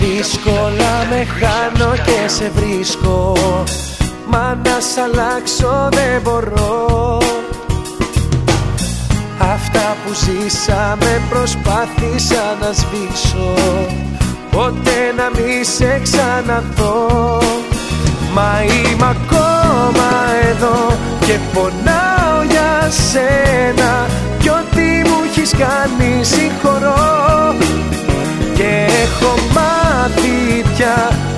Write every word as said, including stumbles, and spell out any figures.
Δύσκολα με χάνω και σε βρίσκω, μα να σ' αλλάξω δεν μπορώ. Αυτά που ζήσαμε προσπάθησα να σβήσω, ποτέ να μη σε ξαναδώ. Μα είμαι ακόμα εδώ και πονάω για σένα, κι ό,τι μου έχεις κάνει συγχωρώ. Και έχω μάθει πια